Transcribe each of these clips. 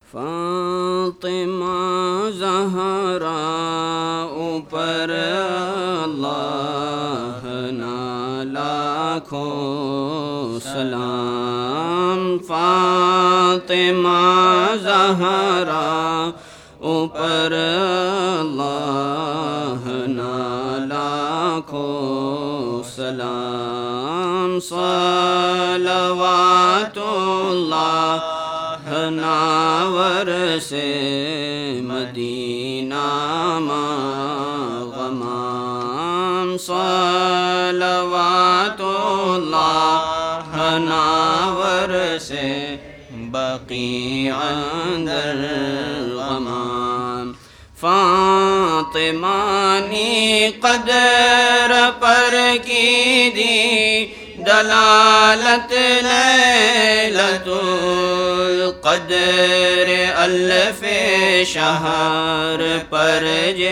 فاطمہ زہرا اوپر اللہ نا لاکھوں سلام، فاطمہ زہرا اوپر اللہ نا لاکھوں سلام، صلوات اللہ ناور سے مدینہ غمام، صلوات اللہ ناور سے بقیع اندر غمام، فاطمہ نے قدر پر کی دی دلالت لیلۃ القدر، الف شہر پر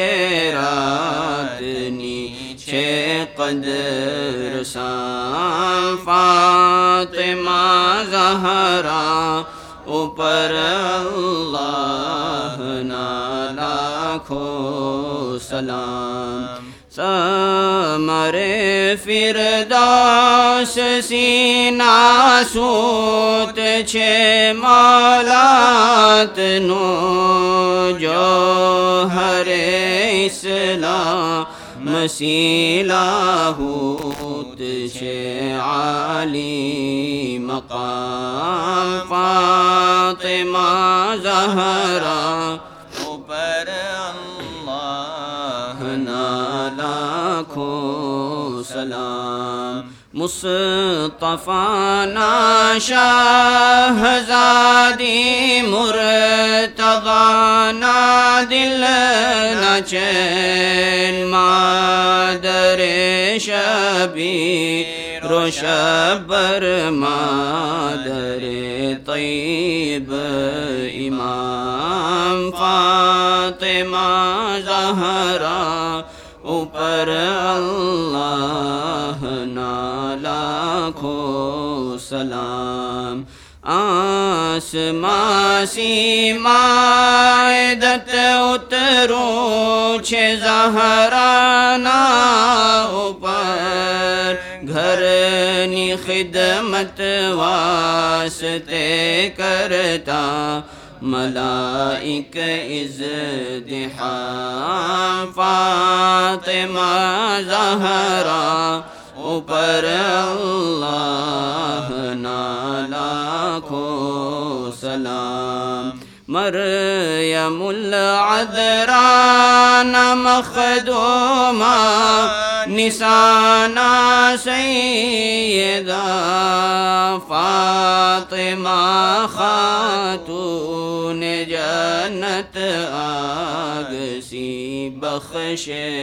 رات نیچے قدر سام، فاطمہ زہرا اوپر اللہ نا لاکھوں سلام، ثمر فردوس سینہ سوت چھ مالات نو، جوہر اسلام مسیلہ ہوت چھ عالی مقام، فاطمہ زہرا اوپر اللہ نا لاکھوں سلام، مصطفیٰ نا شہزادی مرتضیٰ نا دل نا چین، مادر شبیر و شبر مادر طیب امام، فاطمہ زہرا اوپر اللہ نا لاکھوں سلام، آسماں سی مائدت اترو چھ زہرانا اوپر، گھر نی خدمت واسطے کرتا ملائک ازدحام، فاطمہ زہرا اوپر اللہ نا لاکھوں سلام، مریم العذراء نا مخدومہ نسانا سیدہ، فاطمہ خاتون جنت آگ سی بخش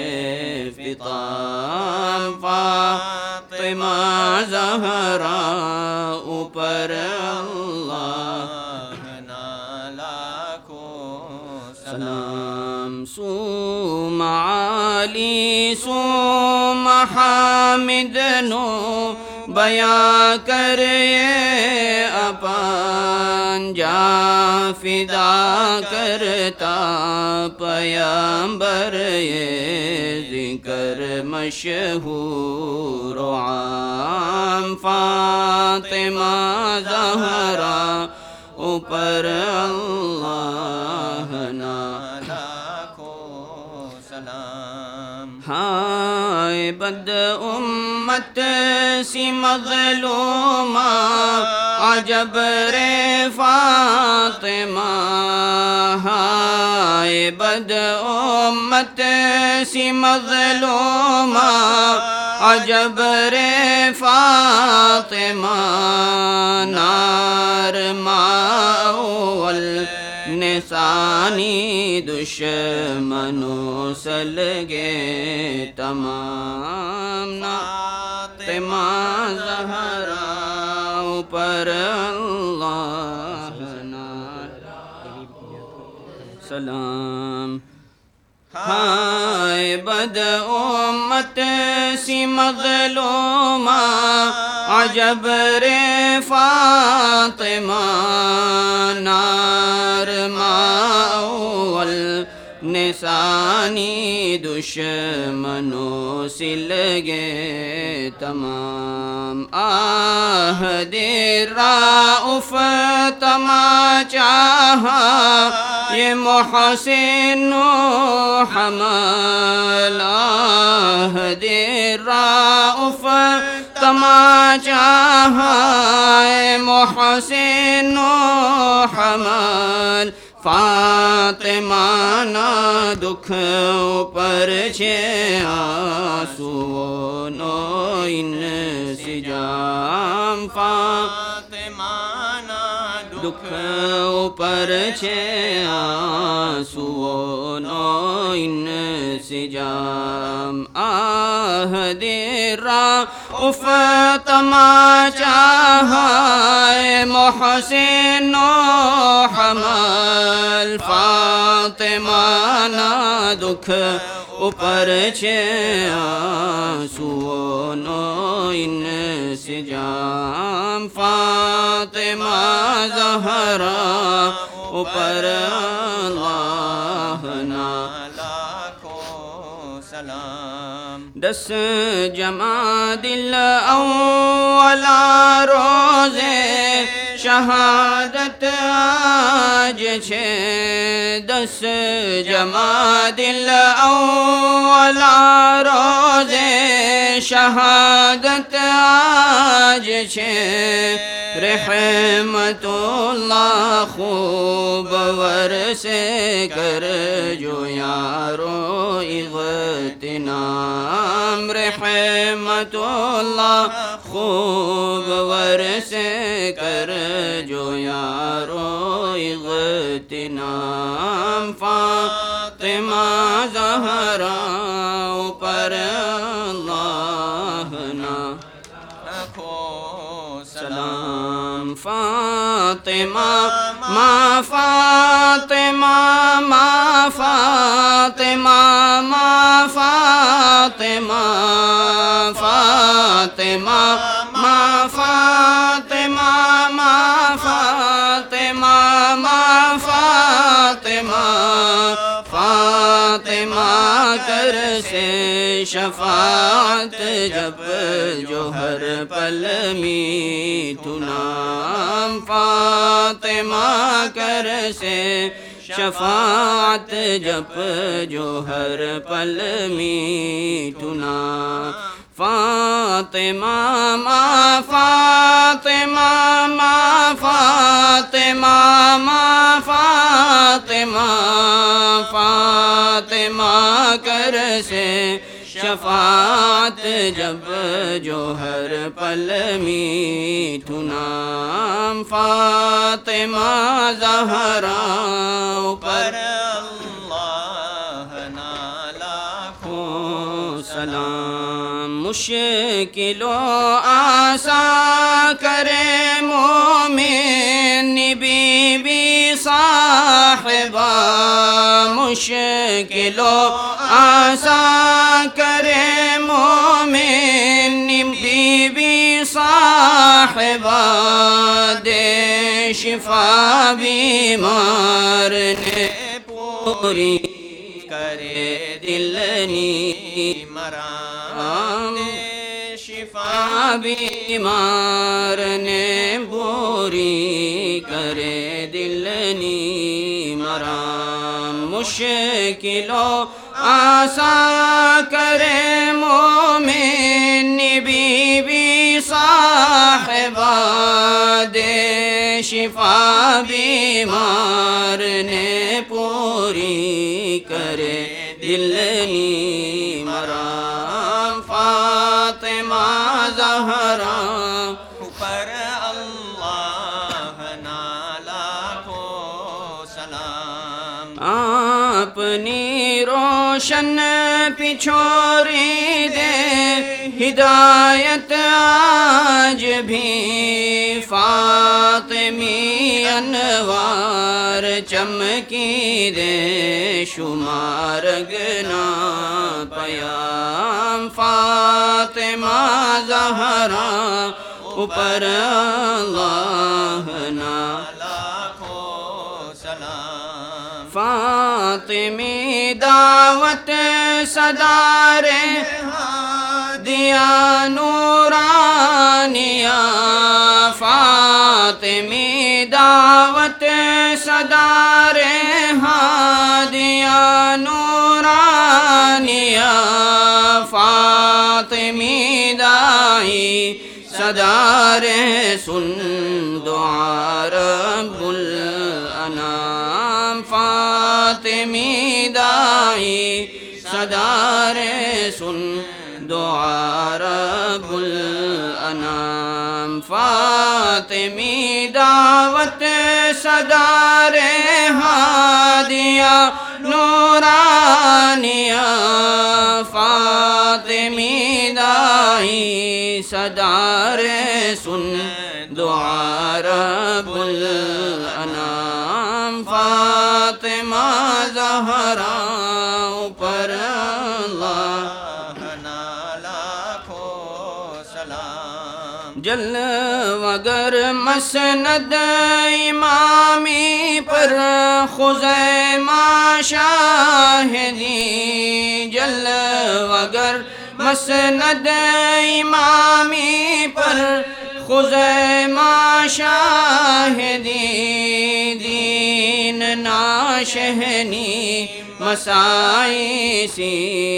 فطام، فاطمہ زہرا اوپر اللہ نا لاکھوں سلام، سوم عالی سوم حامد نو بیاں کرے اپان، جا فدا کرتا پیامبر یہ ذکر مشہور و عام، فاطمہ زہرا اوپر اللہ نا لاکھوں سلام، ہائے بد امت سی مظلومہ عجب رے فاطمہ، ہائے بد امت سی مظلومہ عجب رے فاطمہ، نار ماول نسانی دشمنوں سلگے تمام، فاطمہ زہرا اوپر اللہ نا سلام، ہائے بد امت سی مظلومہ عجب رے فاطمہ، نار ماں اول نسانی دشمنوں سے لگے تمام عہد رؤوف تماچا یہ محسن و حمل عہد رؤوف تماچا محسن و حمل فاطمہ نا دکھ اوپر چھے آنسو نو انسجام فاطمہ نا دکھ اوپر چھے آنسو نو انسجام عہد رؤوف تماچا محسن و حمل فاطمہ نا دکھ اوپر چھے آنسو نو انسجام فاطمہ زہرا اوپر اللہ نا لاکھوں سلام 10 جمادی الاولا روزے شہادت آج چھے 10 جمادی الاولا روزے شہادت آج چھے رحمت اللہ خوب ورسے کر جو یارو اغتنام رحمت اللہ خوب ورسے کر جو یارو اغتنام فاطمہ زہرا اوپر اللہ نا سلام فاطمہ ما فاطمہ ما فاطمہ ما فاطمہ فاطمہ ما فاطمہ ما فاطمہ ما فاطمہ فاطمہ کر سے شفاعت جب جو ہر پل میٹھ نام فاطمہ کر سے شفاعت جب جو ہر پل میٹھ نام فاطمہ ما فاطمہ ما فاطمہ ما فاطمہ فاطمہ کر سے شفاعت جب جو ہر پل میٹھ نام فاطمہ زہرا اوپر اللہ نا لاکھوں سلام مشکل و آسان کرے مومن بی بی صاحبہ مشکل و آسان کرے مومن بی بی صاحبہ دے شفا بیمار نے پوری کرے دلنی مرام دے شفا بیمار نے پوری کرے دلنی مرام مشکل و آسان کرے مومن بی بی صاحبہ دے شفا بیمار نے پوری کرے دلنی مرام فاطمہ زہرا اوپر اللہ نا لاکھوں سلام اپنی روشن پچھوری دے ہدایت آج بھی فاطمی انوار چمکی دے شمار گنا پیام فاطمہ زہرا اوپر اللہ نا لاکھوں سلام فاطمی دعوت صدار ہادیہ نورانیہ فاطمی دعوت صدار ہادیہ نورانیہ فاطمی دائی صدار سن دعا رب الانام فاطمی دائی صدار سن دعا رب الانام فاطمی دعوت صدار ہادیہ نورانیہ فاطمی دائی صدار سن دعا رب الانام فاطمہ زہرا پر اللہ لاکھوں سلام جلوگر مسند امامی پر خزیمہ شاہدی جلوگر مسند امامی پر خزیمہ شاہدی دین ناشہنی مسائی سی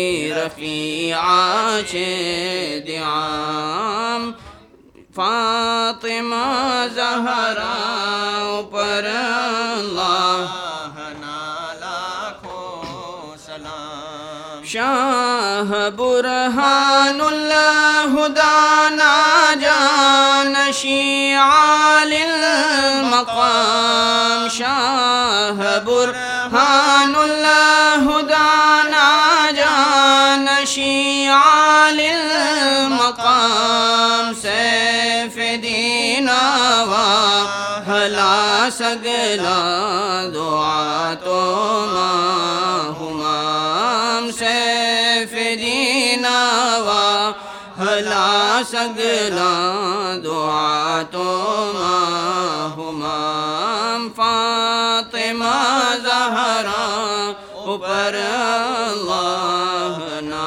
رفیعہ چھ دعام فاطمہ زہرا پر اللہ شاہ برہان اللہ دانا جان شیعہ للمقام شاہ برہان اللہ دانا جان شیعہ للمقام سیف دینا واہلا سگلا دعا تو ماہمام سیف دینا واہلا سگلا دعا تو ماہمام فاطمہ زہرا اوپر اللہ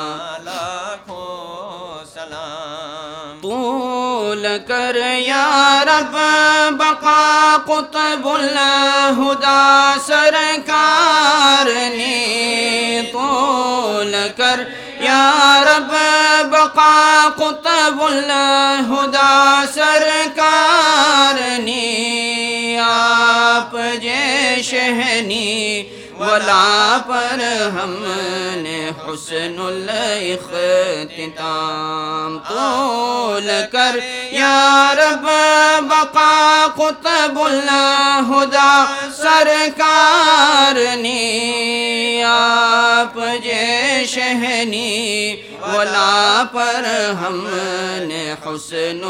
لاکھوں سلام طول کر یا رب بقا قطب الہدا سرکار نے طول کر یا رب بقا قطب الہدا سرکار نے آپ جے شہنی ولا پر ہم نے حسن الاختتام طول کر یا رب بقا قطب الہدا سرکار نے آپ جے شہنی ولا پر ہم نے حسن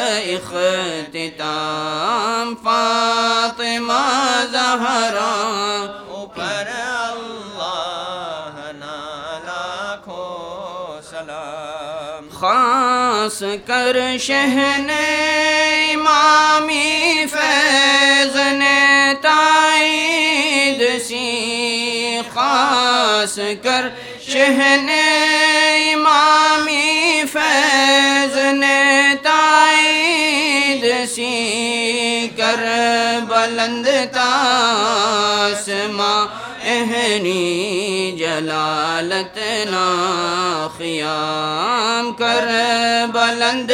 الاختتام فاطمہ زہرا پر اللہ لاکھوں سلام خاص کر شہن امامی فیض نے تائید سی خاص کر شہن امامی فیض نے تائید سی کر بلند تاسماں اہنی جلالت نا خیام کر بلند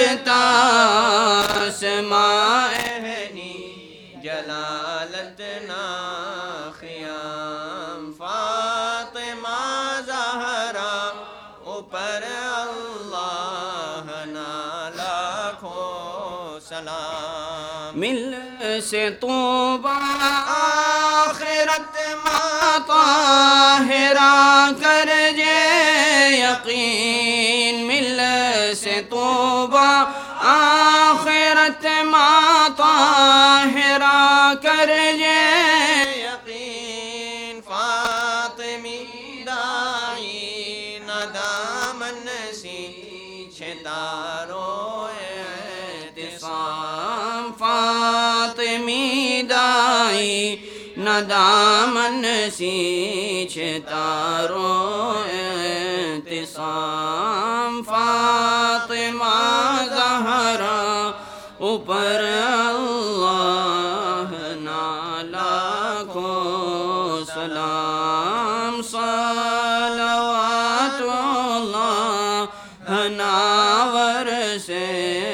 تاسماں اہنی جلالت نا خیام فاطمہ زہرا اوپر اللہ لاکھوں سلام مل سے طوبہ آخرت ماں طاہرہ کر جے یقین مل سے طوبہ آخرت ماں طاہرہ کر جے یقین فاطمی دائی ندامن سی چھتارو اعتصام فاطمی دائی ندامن سی چھتارو اعتصام فاطمہ زہرا اوپر اللہ لاکھوں سلام صلوات اللہ ناور سے